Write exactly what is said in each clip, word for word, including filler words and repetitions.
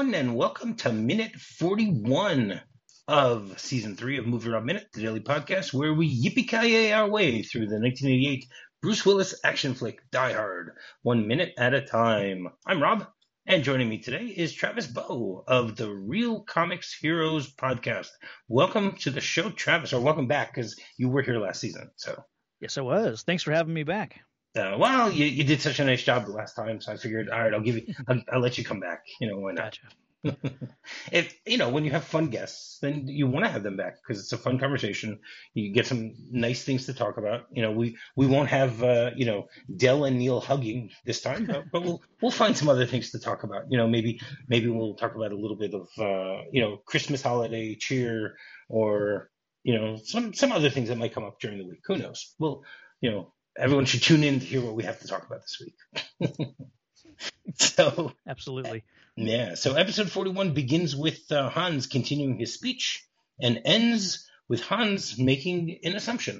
everyone, and welcome to minute forty-one of season three of Movie Rob Minute, the daily podcast where we yippee-ki-yay our way through the nineteen eighty-eight Bruce Willis action flick Die Hard, one minute at a time. I'm Rob, and joining me today is Travis Bow of the Real Comics Heroes podcast. Welcome to the show, Travis, or welcome back, because you were here last season. So, yes, I was. Thanks for having me back. Uh, well, you, you did such a nice job the last time, so I figured, all right, I'll give you, I'll, I'll let you come back. You know, why not? Gotcha. If you know, when you have fun guests, then you want to have them back because it's a fun conversation. You get some nice things to talk about. You know, we we won't have uh, you know Del and Neil hugging this time, but, but we'll we'll find some other things to talk about. You know, maybe maybe we'll talk about a little bit of uh, you know Christmas holiday cheer, or you know some some other things that might come up during the week. Who knows? Well, you know. Everyone should tune in to hear what we have to talk about this week. so, absolutely. Yeah. So episode forty-one begins with uh, Hans continuing his speech and ends with Hans making an assumption.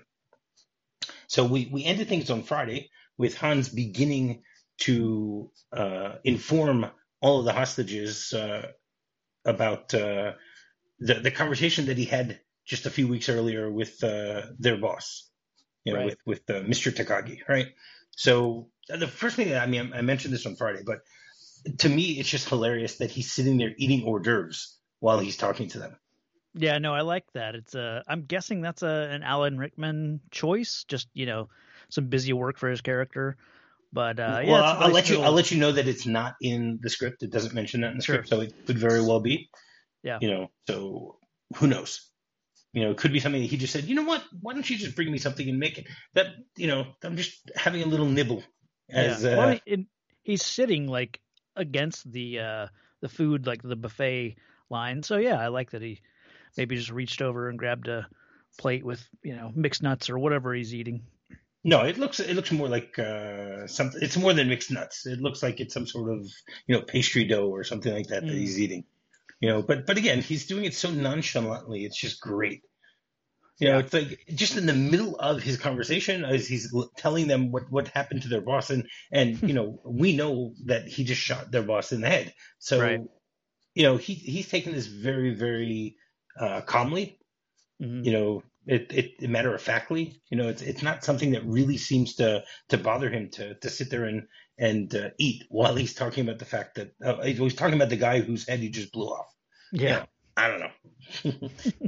So we, we ended things on Friday with Hans beginning to uh, inform all of the hostages uh, about uh, the, the conversation that he had just a few weeks earlier with uh, their boss. You know, right. with with uh, Mister Takagi, right? So the first thing that I mean, I mentioned this on Friday, but to me, it's just hilarious that he's sitting there eating hors d'oeuvres while he's talking to them. Yeah, no, I like that. It's a. I'm guessing that's a an Alan Rickman choice. Just you know, some busy work for his character. But uh, yeah, well, it's I'll, nice I'll let you. little... I'll let you know that it's not in the script. It doesn't mention that in the sure. script, so it could very well be. Yeah. You know, so who knows? You know, it could be something that he just said, you know what, why don't you just bring me something and make it? That, you know, I'm just having a little nibble. As, yeah. uh, Well, he, he's sitting, like, against the uh, the food, like the buffet line. So, yeah, I like that he maybe just reached over and grabbed a plate with, you know, mixed nuts or whatever he's eating. No, it looks it looks more like uh, something. It's more than mixed nuts. It looks like it's some sort of, you know, pastry dough or something like that mm. that he's eating. You know, but but again, he's doing it so nonchalantly. It's just great. You know, yeah. It's like just in the middle of his conversation, as he's telling them what, what happened to their boss, and and you know, we know that he just shot their boss in the head. So, right. you know, he he's taking this very very uh, calmly. Mm-hmm. You know, it, it, it matter of factly. You know, it's it's not something that really seems to to bother him to to sit there and and uh, eat while he's talking about the fact that uh, he's talking about the guy whose head he just blew off. Yeah, you know, I don't know.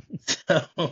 so.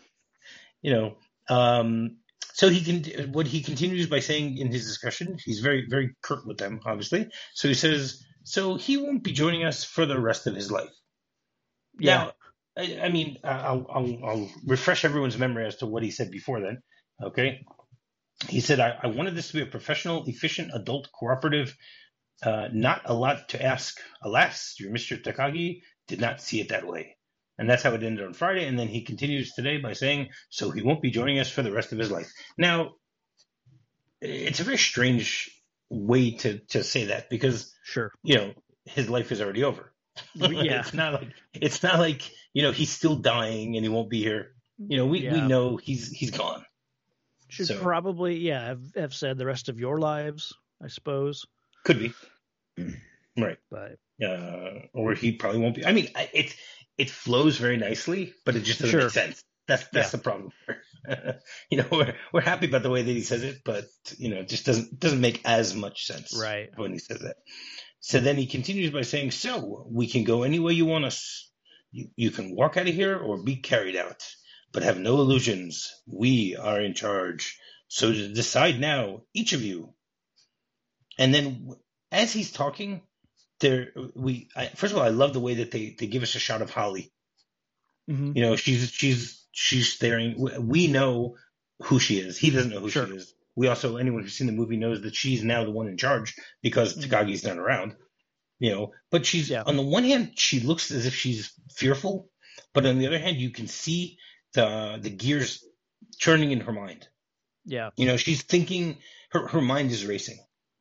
You know, um, so he can. What he continues by saying in his discussion, he's very, very curt with them, obviously. So he says, "So he won't be joining us for the rest of his life." Yeah. Now, I, I mean, I'll, I'll, I'll refresh everyone's memory as to what he said before then. Okay, he said, "I, I wanted this to be a professional, efficient, adult, cooperative. Uh, not a lot to ask. Alas, your Mister Takagi did not see it that way." And that's how it ended on Friday. And then he continues today by saying, so he won't be joining us for the rest of his life. Now, it's a very strange way to, to say that because, sure, you know, his life is already over. Yeah. it's not like, it's not like, you know, he's still dying and he won't be here. You know, we, yeah. we know he's, he's gone. Should so, probably, yeah, have, have said the rest of your lives, I suppose. Could be. Right. But, uh, or he probably won't be. I mean, it's, it flows very nicely, but it just doesn't sure. make sense. That's that's yeah. the problem. you know, we're we're happy about the way that he says it, but you know, it just doesn't doesn't make as much sense right. when he says that. So then he continues by saying, "So we can go any way you want us. You, you can walk out of here or be carried out, but have no illusions. We are in charge. So decide now, each of you." And then as he's talking. There, we I, first of all, I love the way that they, they give us a shot of Holly. Mm-hmm. You know, she's she's she's staring. We know who she is. He doesn't know who sure. she is. We also, anyone who's seen the movie knows that she's now the one in charge because mm-hmm. Takagi's not around. You know, but she's yeah. on the one hand, she looks as if she's fearful, but on the other hand, you can see the the gears turning in her mind. Yeah, you know, she's thinking. Her her mind is racing.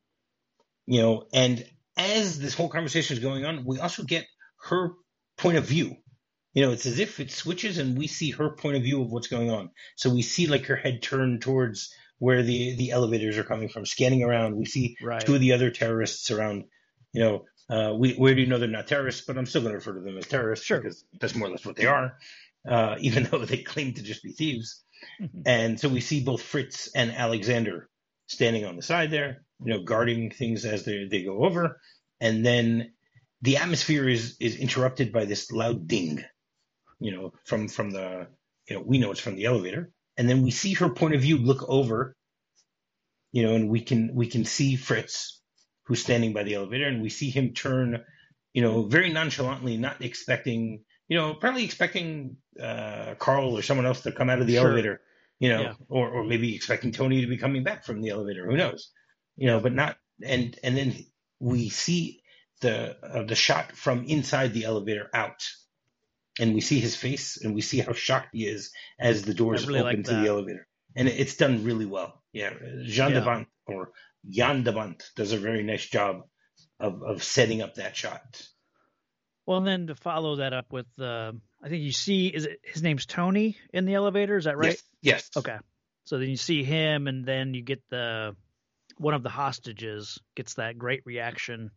You know, and as this whole conversation is going on, we also get her point of view. You know, it's as if it switches and we see her point of view of what's going on. So we see like her head turned towards where the, the elevators are coming from, scanning around. We see right. two of the other terrorists around, you know, Uh, we, we already know they're not terrorists, but I'm still going to refer to them as terrorists Sure. because that's more or less what they are, uh, even though they claim to just be thieves. And so we see both Fritz and Alexander standing on the side there, you know, guarding things as they, they go over. And then the atmosphere is, is interrupted by this loud ding, you know, from, from the, you know, we know it's from the elevator. And then we see her point of view look over, you know, and we can, we can see Fritz, who's standing by the elevator, and we see him turn, you know, very nonchalantly, not expecting, you know, probably expecting uh, Carl or someone else to come out of the Sure. elevator, you know, Yeah. or, or maybe expecting Tony to be coming back from the elevator. Who knows? You know, but not. And and then we see the uh, the shot from inside the elevator out, and we see his face, and we see how shocked he is as the doors really open like to the that. elevator, and it's done really well. Yeah, Jean Yeah. Devant or Jan Devant does a very nice job of of setting up that shot. Well, and then to follow that up with, uh, I think you see, is it his name's Tony in the elevator? Is that right? Yes. Yes. Okay. So then you see him, and then you get the one of the hostages gets that great reaction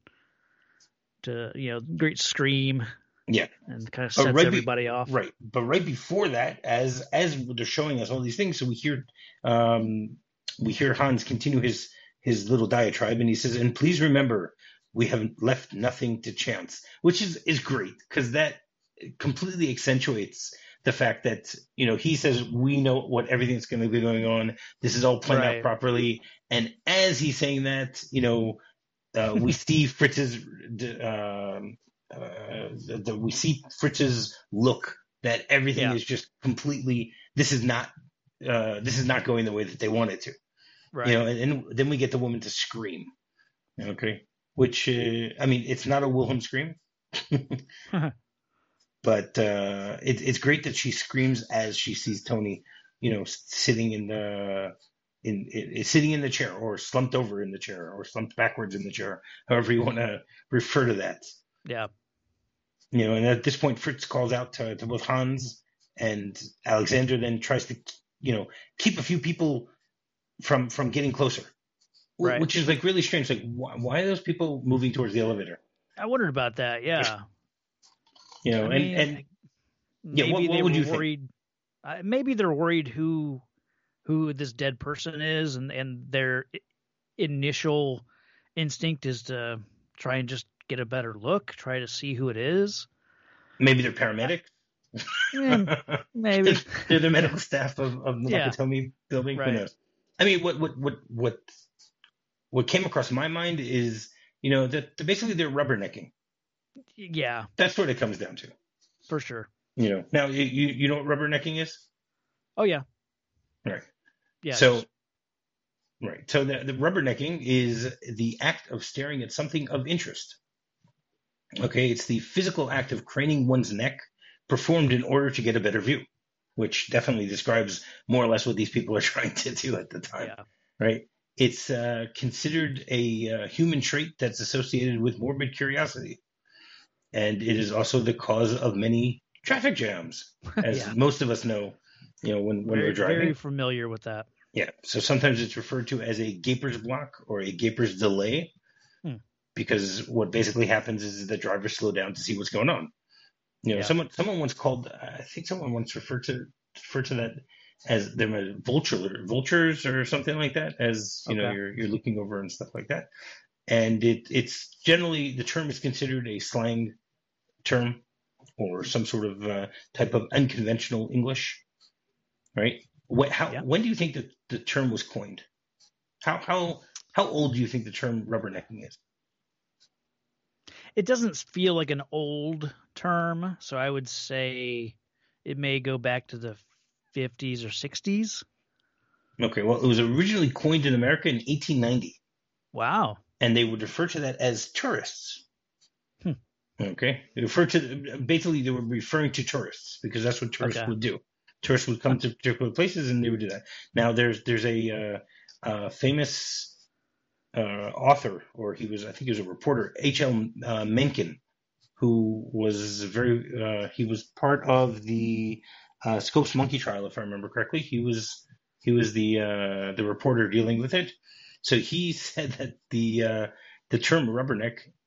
to, you know, great scream. Yeah. And kind of But sets right be- everybody off. Right. But right before that, as as they're showing us all these things, so we hear um, we hear Hans continue his his little diatribe, and he says, "And please remember, we have left nothing to chance," which is is great because that completely accentuates the fact that, you know, he says we know what everything's going to be going on. This is all planned Right. out properly, and as he's saying that, you know, uh, we see Fritz's. Um, Uh, the, the, we see Fritz's look that everything Yeah. is just completely. This is not. Uh, this is not going the way that they want it to. Right. You know, and, and then we get the woman to scream. Okay, which uh, I mean, it's not a Wilhelm scream, but uh, it, it's great that she screams as she sees Tony, you know, sitting in the. In, in sitting in the chair, or slumped over in the chair, or slumped backwards in the chair, however you want to refer to that. Yeah. You know, and at this point, Fritz calls out to, to both Hans and Alexander, then tries to, you know, keep a few people from from getting closer, Right. which is like really strange. Like, why, why are those people moving towards the elevator? I wondered about that. Yeah. You know, I mean, and and maybe yeah, what, what they would were you think? worried. Uh, maybe they're worried who who this dead person is, and and their i- initial instinct is to try and just get a better look, try to see who it is. Maybe they're paramedics. Mm, maybe. They're the medical staff of, of the Yeah. Nakatomi building. Right. Who knows? I mean, what what what what what came across my mind is, you know, that basically they're rubbernecking. Yeah, That's what it comes down to. for sure. You know, now you you you know what rubbernecking is, Oh yeah, right? yeah. So, just- right. So the, the rubbernecking is the act of staring at something of interest. Okay, it's the physical act of craning one's neck, performed in order to get a better view, which definitely describes more or less what these people are trying to do at the time. yeah, Right? It's uh, considered a uh, human trait that's associated with morbid curiosity, and it is also the cause of many traffic jams, as Yeah. most of us know. You know, when, when very, we're driving. very familiar with that. Yeah. So sometimes it's referred to as a gaper's block or a gaper's delay, Hmm. because what basically happens is that drivers slow down to see what's going on. You know, Yeah. someone someone once called. I think someone once referred to referred to that as there were vulture vultures or something like that. As you know, Okay. you're you're looking over and stuff like that. And it it's generally the term is considered a slang term or some sort of uh, type of unconventional English. Right? What, how, Yeah. When do you think that the term was coined? How how how old do you think the term rubbernecking is? It doesn't feel like an old term, so I would say it may go back to the fifties or sixties. Okay, well, it was originally coined in America in eighteen ninety, Wow. and they would refer to that as tourists. Hmm. Okay, they refer to basically they were referring to tourists because that's what tourists Okay. would do. Tourists would come to particular places and they would do that. Now, there's there's a uh, uh, famous uh, author, or he was I think he was a reporter, H L Uh, Mencken, who was very uh, he was part of the uh, Scopes monkey trial, if I remember correctly. He was he was the uh, the reporter dealing with it. So he said that the uh, the term rubberneck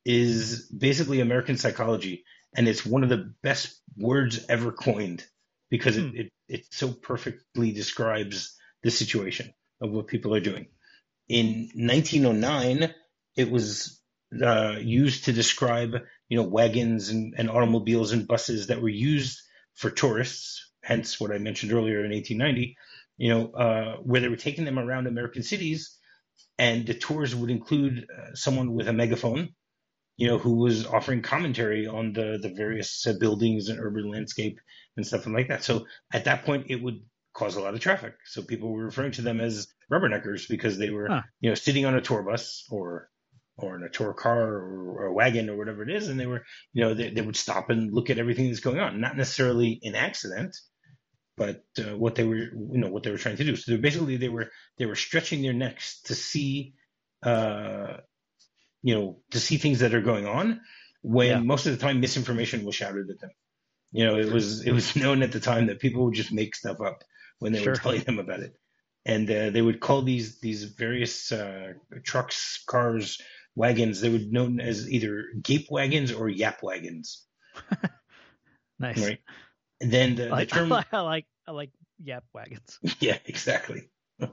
is basically American psychology, and it's one of the best words ever coined because it, Hmm. it, it so perfectly describes the situation of what people are doing. In nineteen oh nine, it was uh, used to describe, you know, wagons and, and automobiles and buses that were used for tourists, hence what I mentioned earlier in eighteen ninety, you know, uh, where they were taking them around American cities, and the tours would include uh, someone with a megaphone, you know, who was offering commentary on the the various uh, buildings and urban landscape and stuff like that. So at that point, it would cause a lot of traffic. So people were referring to them as rubberneckers because they were, Huh. you know, sitting on a tour bus or or in a tour car or, or a wagon or whatever it is, and they were, you know, they, they would stop and look at everything that's going on. Not necessarily an accident, but uh, what they were, you know, what they were trying to do. So they're basically they were they were stretching their necks to see. Uh, you know, to see things that are going on when Yeah. most of the time misinformation was shouted at them. You know, it was it was known at the time that people would just make stuff up when they Sure. were telling them about it, and uh, they would call these these various uh, trucks, cars, wagons. They were known as either gape wagons or yap wagons, Nice. right? And then the, I the like, term, I like I like I like yap wagons. yeah, exactly.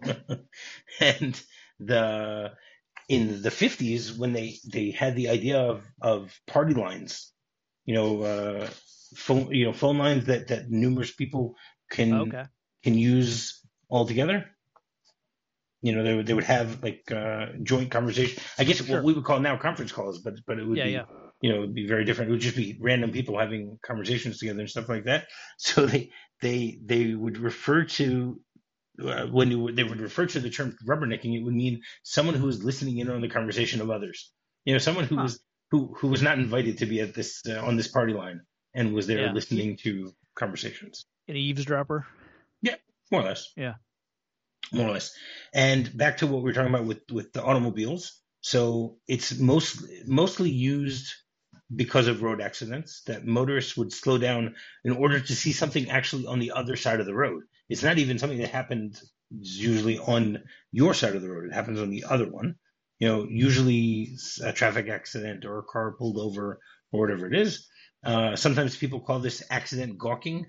And the in the fifties when they they had the idea of of party lines, you know, uh, phone you know phone lines that that numerous people can Okay. can use all together. You know, they would they would have like uh, joint conversation. I guess Sure. what we would call now conference calls, but but it would Yeah, be yeah. you know it would be very different. It would just be random people having conversations together and stuff like that. So they they they would refer to uh, when you, they would refer to the term rubbernecking, it would mean someone who was listening in on the conversation of others. You know, someone who Huh. was who who was not invited to be at this uh, on this party line and was there Yeah. listening to conversations. An eavesdropper. Yeah, more or less, Yeah. more or less. And back to what we were talking about with with the automobiles. So it's most mostly used because of road accidents that motorists would slow down in order to see something actually on the other side of the road. It's not even something that happened usually on your side of the road. It happens on the other one. You know, usually a traffic accident or a car pulled over or whatever it is. Uh, sometimes people call this accident gawking.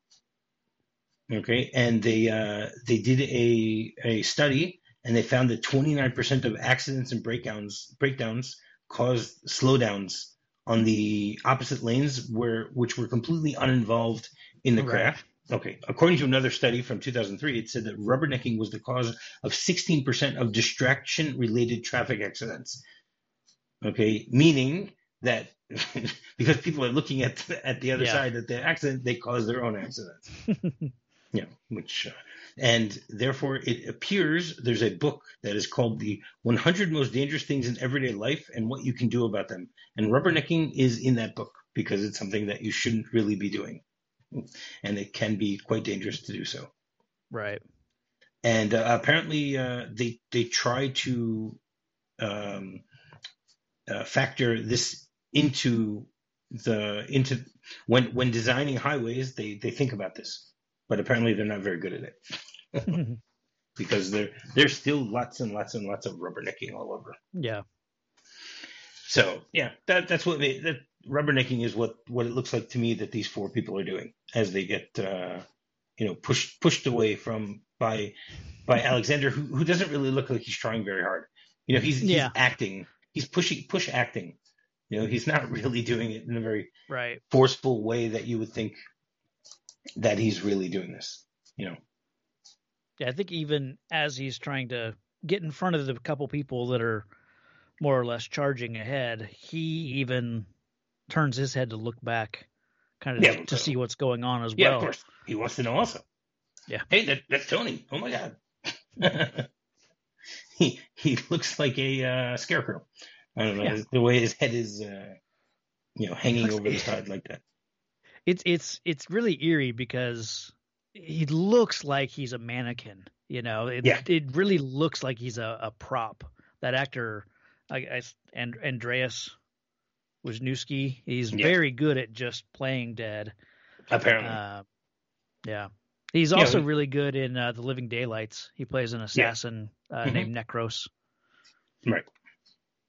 Okay, and they uh, they did a a study and they found that twenty-nine percent of accidents and breakdowns breakdowns caused slowdowns on the opposite lanes where which were completely uninvolved in the Right. crash. Okay, according to another study from two thousand three, it said that rubbernecking was the cause of sixteen percent of distraction-related traffic accidents. Okay, meaning that because people are looking at at the other Yeah. side at the accident, they cause their own accidents. Yeah, which uh, and therefore it appears there's a book that is called the one hundred Most Dangerous Things in Everyday Life and What You Can Do About Them. And rubbernecking is in that book because it's something that you shouldn't really be doing. And it can be quite dangerous to do so. Right. And uh, apparently uh, they they try to um, uh, factor this into the into when when designing highways, they they think about this. But apparently they're not very good at it because there there's still lots and lots and lots of rubbernecking all over. Yeah. So yeah, that that's what they, that rubbernecking is what what it looks like to me that these four people are doing as they get uh, you know pushed pushed away from by by Alexander, who who doesn't really look like he's trying very hard. You know, he's he's Yeah. acting, he's pushing push acting. You know, he's not really doing it in a very Right. forceful way that you would think that he's really doing this, you know. Yeah, I think even as he's trying to get in front of the couple people that are more or less charging ahead, he even turns his head to look back, kind of Yeah, to see what's going on as Yeah, well. of course. He wants to know also. Yeah. Hey, that, that's Tony. Oh my God. he he looks like a uh, scarecrow. I don't know Yeah. the way his head is, uh, you know, hanging Looks- over the side like that. It's it's it's really eerie because he looks like he's a mannequin. You know, it Yeah. it really looks like he's a, a prop. That actor, I, I and Andreas Wisniewski, he's Yeah. very good at just playing dead. Apparently, Uh, yeah. He's Yeah, also we- really good in uh, The Living Daylights. He plays an assassin uh, Mhm. named Necros. right.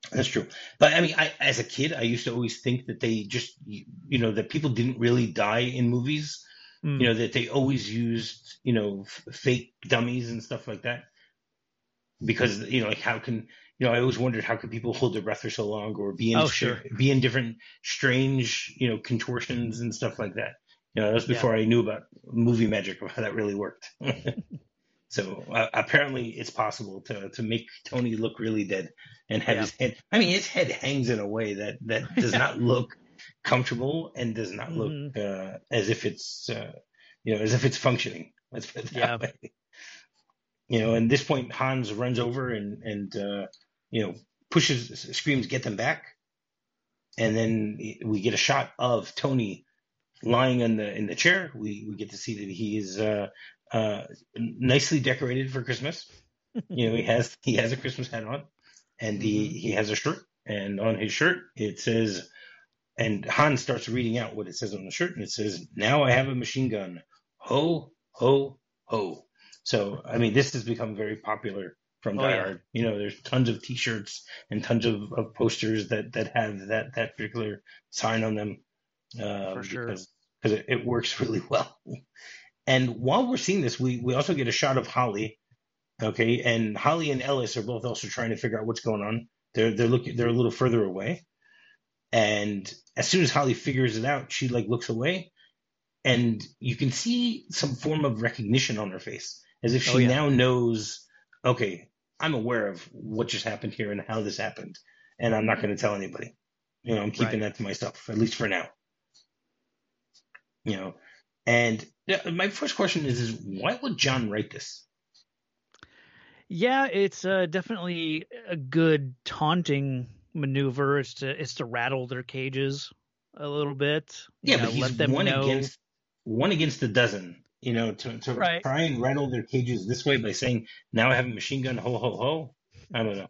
That's true. But I mean, I, as a kid, I used to always think that they just, you you know, that people didn't really die in movies. You Mm. know, that they always used, you know, f- fake dummies and stuff like that. Because, you know, like how can, you know, I always wondered how could people hold their breath for so long or be in Oh, stra- sure. be in different strange, you know, contortions and stuff like that. You know, that was Yeah. before I knew about movie magic of how that really worked. So uh, apparently, it's possible to to make Tony look really dead and have Yeah. his head. I mean, his head hangs in a way that that does Yeah. not look comfortable and does not look Hmm. uh, as if it's uh, you know as if it's functioning. Let's put it Yeah. that way. You know, and this point, Hans runs over and and uh, you know pushes, screams, "Get them back!" And then we get a shot of Tony lying in the in the chair. We we get to see that he is uh, uh, nicely decorated for Christmas. You know, he has he has a Christmas hat on, and he Hmm. he has a shirt, and on his shirt it says, and Hans starts reading out what it says on the shirt, and it says, "Now I have a machine gun, ho ho ho." So I mean, this has become very popular from Oh Die yeah, Hard. You know, there's tons of T-shirts and tons of, of posters that that have that that particular sign on them for um, sure. because because it, it works really well. And while we're seeing this, we we also get a shot of Holly. Okay, and Holly and Ellis are both also trying to figure out what's going on. They're they're looking they're a little further away, and as soon as Holly figures it out, she like looks away, and you can see some form of recognition on her face, as if Oh she yeah, now knows. Okay, I'm aware of what just happened here and how this happened, and I'm not going to tell anybody. You know, I'm keeping right. that to myself, at least for now. You know, and yeah, my first question is: is why would John write this? Yeah, it's uh, definitely a good taunting maneuver. It's to it's to rattle their cages a little bit. You Yeah, but know, he's let them one know. against one against a dozen. You know, to to Right. try and rattle their cages this way by saying, "Now I have a machine gun." Ho ho ho! I don't know.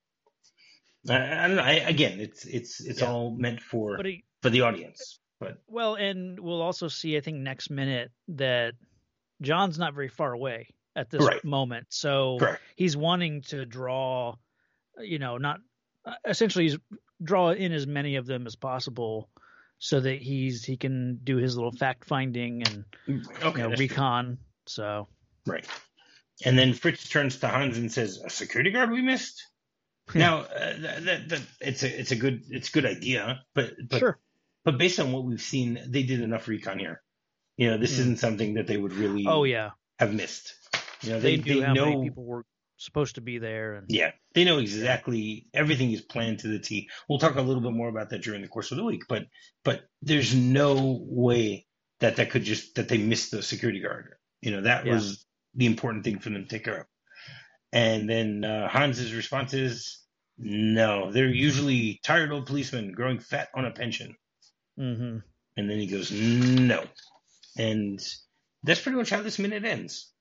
I, I don't know. I, again, it's it's it's Yeah. all meant for But he, for the audience. But well, and we'll also see, I think, next minute that John's not very far away at this right, moment. So correct. he's wanting to draw, you know, not uh, essentially he's draw in as many of them as possible so that he's he can do his little fact finding and you Okay, know that's true. recon. So Right. And then Fritz turns to Hans and says, "A security guard we missed." yeah, Now, uh, that, that, that it's a it's a good it's a good idea, but but sure. but based on what we've seen, they did enough recon here. You know, this Mm. isn't something that they would Oh really yeah, have missed. You know, they they knew they how many know, people were supposed to be there, and yeah, they know yeah, exactly everything is planned to the T. We'll talk a little bit more about that during the course of the week, but but there's no way that that could just that they missed the security guard. You know, that yeah. was the important thing for them to take care of. And then uh, Hans's response is, "No, they're usually tired old policemen growing fat on a pension." Hmm. And then he goes, "No," and that's pretty much how this minute ends.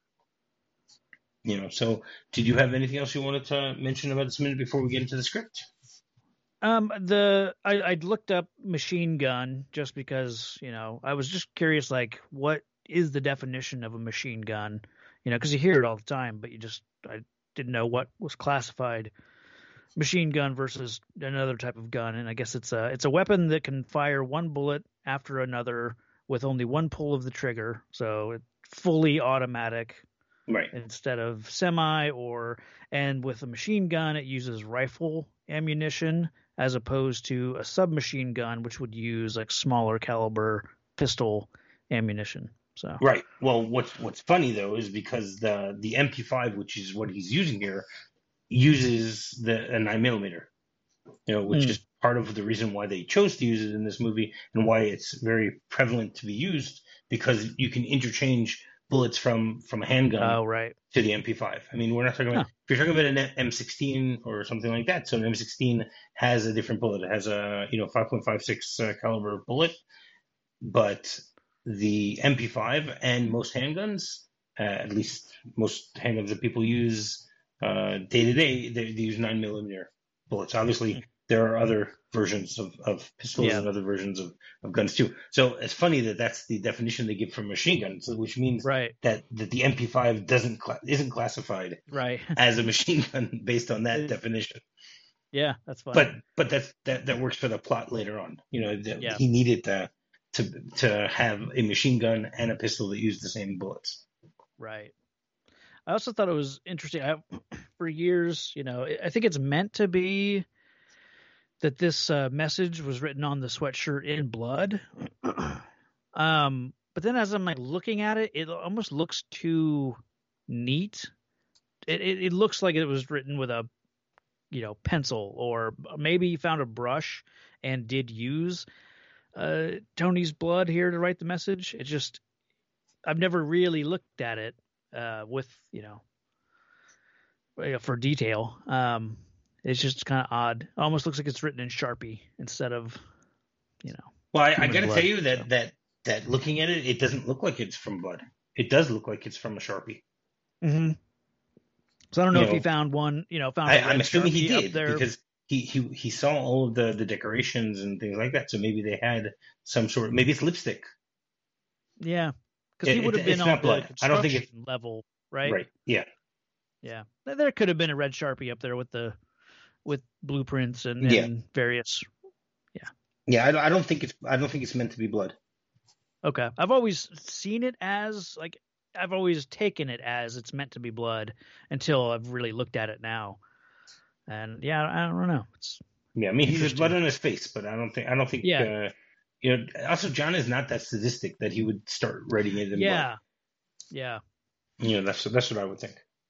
You know, so did you have anything else you wanted to mention about this minute before we get into the script? Um, the I I looked up machine gun just because you know I was just curious, like what is the definition of a machine gun? You know, because you hear it all the time, but you just I didn't know what was classified machine gun versus another type of gun. And I guess it's a it's a weapon that can fire one bullet after another with only one pull of the trigger, so it's fully automatic Right. instead of semi. Or and with a machine gun it uses rifle ammunition as opposed to a submachine gun which would use like smaller caliber pistol ammunition. So Right. Well, what's what's funny though is because the the M P five, which is what he's using here, uses the a nine millimeter. You know, which mm. is part of the reason why they chose to use it in this movie and why it's very prevalent to be used because you can interchange bullets from from a handgun Oh right. to the M P five. I mean, we're not talking about Huh. if you're talking about an M sixteen or something like that. So an M sixteen has a different bullet. It has a you know five point five six uh, caliber bullet, but the M P five and most handguns, uh, at least most handguns that people use uh, day to day, they, they use nine millimeter bullets. Obviously, there are other versions of, of pistols Yeah. and other versions of, of guns too. So it's funny that that's the definition they give for machine guns, which means Right. that, that the M P five doesn't cla- isn't classified Right. as a machine gun based on that It, definition. Yeah, that's fine. But but that's that that works for the plot later on. You know, the, Yeah. he needed to to to have a machine gun and a pistol that used the same bullets. Right. I also thought it was interesting. I, for years, you know, I think it's meant to be that this uh, message was written on the sweatshirt in blood. um, but then as I'm like looking at it, it almost looks too neat. It, it it looks like it was written with a, you know, pencil, or maybe he found a brush and did use uh, Tony's blood here to write the message. It just, I've never really looked at it uh, with, you know, for detail. Um, it's just kind of odd. It almost looks like it's written in Sharpie instead of, you know. Well, I, I got to blood, tell you that, so. that that looking at it, it doesn't look like it's from blood. It does look like it's from a Sharpie. Mm-hmm. So I don't know You if know, he found one, you know, found. I, a red I'm assuming he Sharpie did up there. because he, he he saw all of the, the decorations and things like that. So maybe they had some sort of, maybe it's lipstick. Yeah, because he It- would have it- been it's on not the blood. I don't think construction level, right? Right. Yeah. Yeah, there could have been a red Sharpie up there with the with blueprints and, and Yeah. various. Yeah. I, I don't think it's I don't think it's meant to be blood. Okay, I've always seen it as like I've always taken it as it's meant to be blood until I've really looked at it now, and yeah, I don't know. It's Yeah. I mean, he's has Interesting. blood on his face, but I don't think I don't think. Yeah. Uh, you know. Also, John is not that sadistic that he would start writing it in yeah, yeah. blood. You know, that's that's what I would think.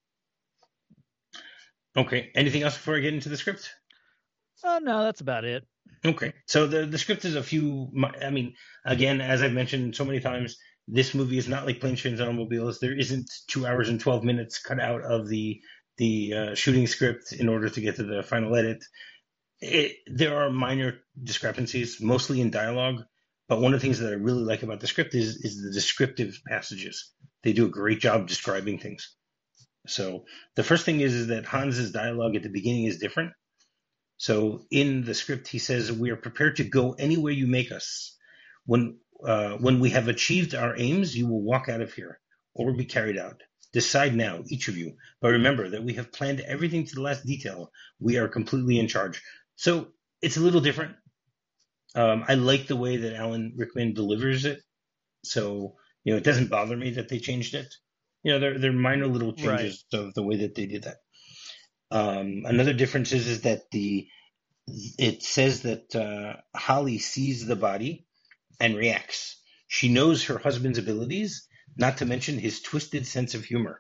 Okay. Anything else before I get into the script? Oh no, that's about it. Okay. So the the script is a few. I mean, again, as I've mentioned so many times, this movie is not like Planes, Trains, and Automobiles. There isn't two hours and twelve minutes cut out of the the uh, shooting script in order to get to the final edit. It, there are minor discrepancies, mostly in dialogue. But one of the things that I really like about the script is is the descriptive passages. They do a great job describing things. So the first thing is, is that Hans's dialogue at the beginning is different. So in the script, he says, "We are prepared to go anywhere you make us. When uh, when we have achieved our aims, you will walk out of here or be carried out. Decide now, each of you. But remember that we have planned everything to the last detail. We are completely in charge." So it's a little different. Um, I like the way that Alan Rickman delivers it. So, you know, it doesn't bother me that they changed it. You know, they're, they're minor little changes of the way that they did that. Um, another difference is, is that the it says that uh, Holly sees the body and reacts. She knows her husband's abilities, not to mention his twisted sense of humor,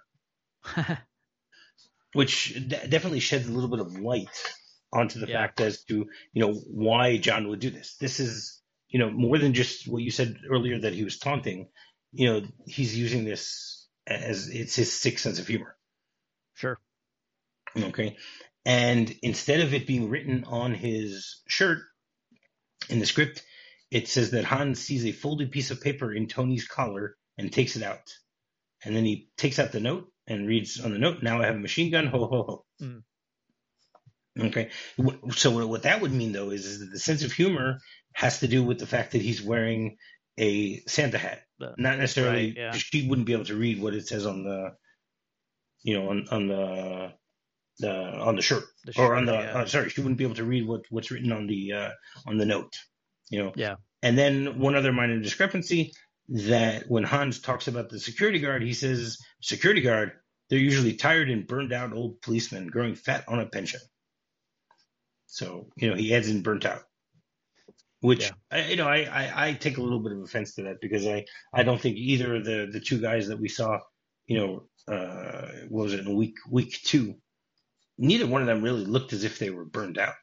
which d- definitely sheds a little bit of light onto the Yeah. fact as to, you know, why John would do this. This is, you know, more than just what you said earlier that he was taunting. You know, he's using this as it's his sick sense of humor. Sure. Okay. And instead of it being written on his shirt in the script, it says that Hans sees a folded piece of paper in Tony's collar and takes it out. And then he takes out the note and reads on the note, "Now I have a machine gun, ho, ho, ho." Mm. Okay. So what that would mean, though, is, is that the sense of humor has to do with the fact that he's wearing a Santa hat. The- Not necessarily, right, yeah. she wouldn't be able to read what it says on the, you know, on, on the, the on the shirt, The or on shirt, the yeah. uh, sorry, she wouldn't be able to read what, what's written on the uh, on the note, you know. Yeah. And then one other minor discrepancy, that when Hans talks about the security guard, he says, "Security guard, they're usually tired and burned out old policemen growing fat on a pension." So, you know, he adds in "burnt out," which, Yeah. I, you know, I, I, I take a little bit of offense to that, because I, I don't think either of the, the two guys that we saw, you know, uh, what was it, in week week two, neither one of them really looked as if they were burned out.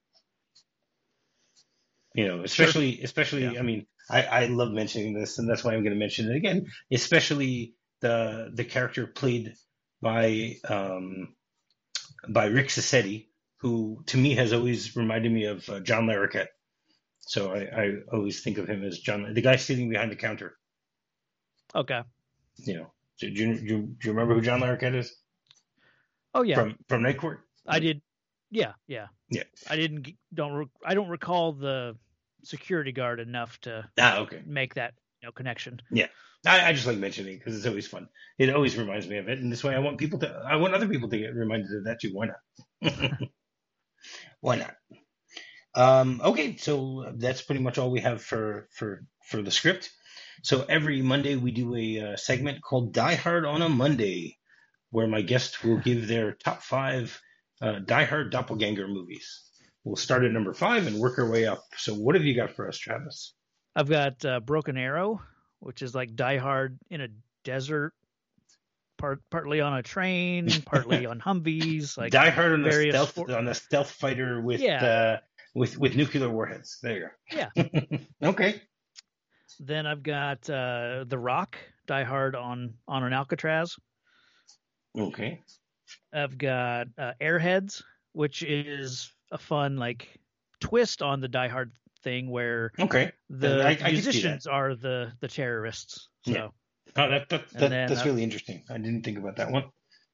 You know, especially, especially, Yeah. I mean, I, I love mentioning this, and that's why I'm going to mention it again, especially the the character played by um, by Rick Sassetti, who to me has always reminded me of uh, John Larroquette. So I, I always think of him as John, the guy sitting behind the counter. Okay. You know, do, do, you- do, you- do you remember who John Larroquette is? Oh yeah. From from Night Court? I did. Yeah. Yeah. Yeah. I didn't g- don't re- I don't recall the security guard enough to Ah, okay. make that, you know, connection. I, I just like mentioning it because it's always fun. It always reminds me of it, and this way I want people to, I want other people to get reminded of that too. Why not? Why not? Um, okay, so that's pretty much all we have for for for the script. So every Monday we do a uh, segment called Die Hard on a Monday, where my guest will give their top five uh, Die Hard doppelganger movies. We'll start at number five and work our way up. So what have you got for us, Travis? I've got uh, Broken Arrow, which is like Die Hard in a desert, part partly on a train, partly on Humvees, like Die Hard on a various stealth for- on a stealth fighter with Yeah. uh, with with nuclear warheads. There you Yeah. go. Okay. Then I've got uh, The Rock, Die Hard on on an Alcatraz. Okay. I've got uh, Airheads, which is a fun like twist on the Die Hard thing, where Okay. the I- I can see musicians are the the terrorists. So, Yeah. Oh, that, that, And that then, that's uh, really interesting. I didn't think about that one.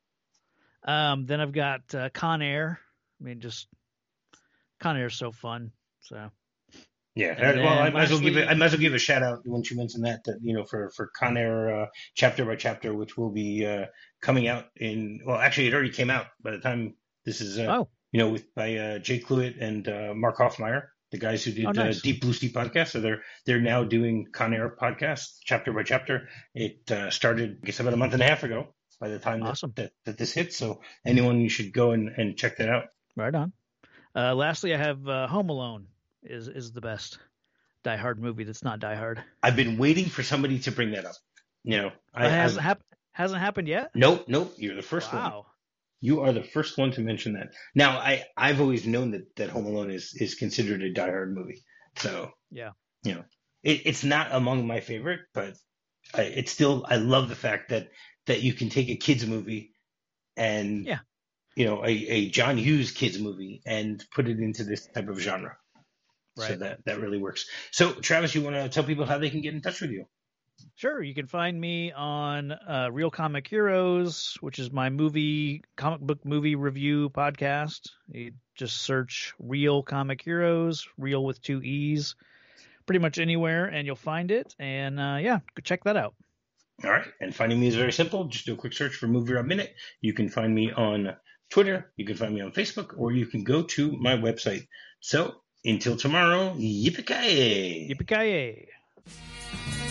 um, then I've got uh, Con Air. I mean, just Con Air is so fun. So, Yeah. And Uh, well, I then might as well give it. lastly- I might as well give a shout out once you mentioned that. That you know, for for Con Air uh, chapter by chapter, which will be uh, coming out in. Well, actually, it already came out by the time this is. Uh, oh, You know, with by uh, Jake Cluett and uh, Mark Hoffmeyer, the guys who did Oh, nice. uh, Deep Blue Sea podcast. So they're they're now doing Con Air podcast chapter by chapter. It uh, started, I guess, about a month and a half ago. By the time that, Awesome. that, that this hits, so anyone, you should go and, and check that out. right on. Uh, lastly, I have uh, Home Alone is is the best Die Hard movie that's not Die Hard. I've been waiting for somebody to bring that up. You know, I, it hasn't I've- hap- hasn't happened yet. nope, nope. You're the first one. Wow. You are the first one to mention that. Now, I I've always known that, that Home Alone is is considered a Die Hard movie. So Yeah. you know, it, it's not among my favorite, but I, it's still, I love the fact that that you can take a kids movie and Yeah. you know, a, a John Hughes kids movie and put it into this type of genre. So Right. that that really works. So Travis, you want to tell people how they can get in touch with you? Sure, you can find me on uh, Real Comic Heroes, which is my movie comic book movie review podcast. You just search Real Comic Heroes, Real with two E's, pretty much anywhere, and you'll find it. And uh, yeah, go check that out. All right. And finding me is very simple. Just do a quick search for Movie Rob Minute. You can find me on Twitter. You can find me on Facebook, or you can go to my website. So until tomorrow, yippee-ki-yay. Yippee-ki-yay.